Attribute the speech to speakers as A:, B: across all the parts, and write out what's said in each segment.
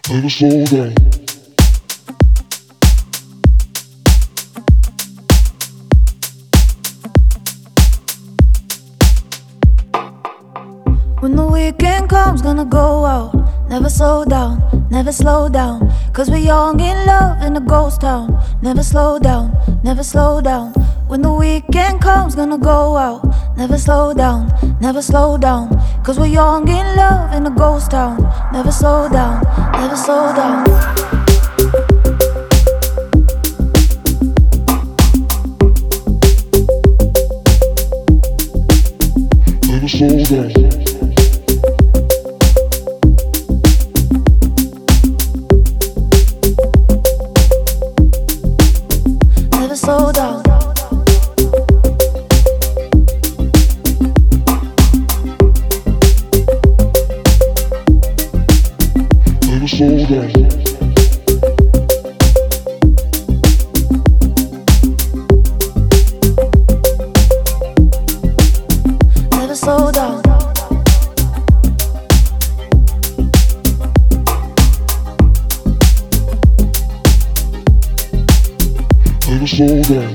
A: Never slow down.
B: When the weekend comes, gonna go out. Never slow down, never slow down. Cause we're young in love in a ghost town. Never slow down, never slow down. When the weekend comes, gonna go out. Never slow down, never slow down. Cause we're young in love in a ghost town. Never slow down, never slow down.
A: Never slow down.
B: Never slow down.
A: Never slow down.
B: Never slow down.
A: Never slow down.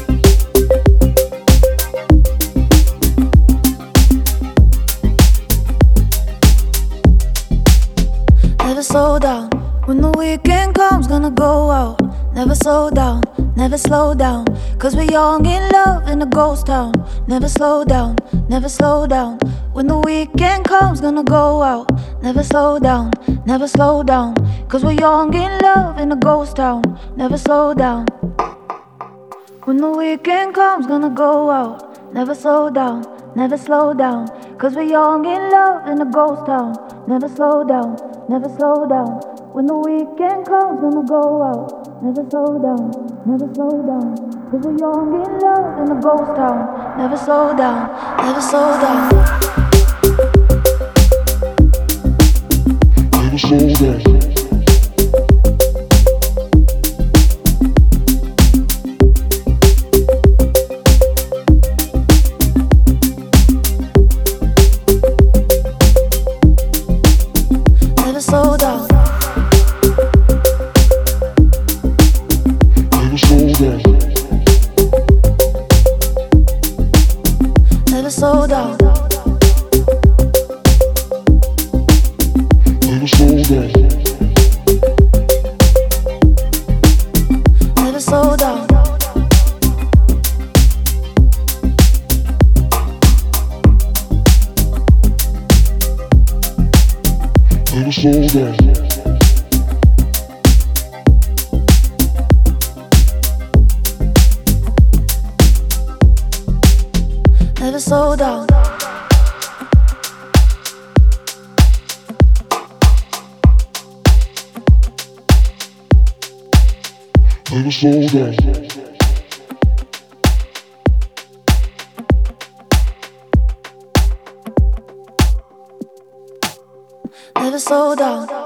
B: Never slow down. When the weekend comes, gonna go out. Never slow down, never slow down. Cause we're young in love in a ghost town. Never slow down, never slow down. When the weekend comes, gonna go out. Never slow down, never slow down. Cause we're young in love in a ghost town. Never slow down. When the weekend comes, gonna go out. Never slow down, never slow down. Cause we're young in love in a ghost town. Never slow down, never slow down. When the weekend comes, gonna go out. Never slow down, never slow down. Cause we're young in love in a ghost town. Never slow down, never slow down.
A: Never slow down.
B: Never slow down.
A: Never slow down.
B: Never slow down.
A: Never slow down.
B: Never slow down.
A: Never slow down.
B: Never slow down.
A: Never slow down.
B: Never slow down.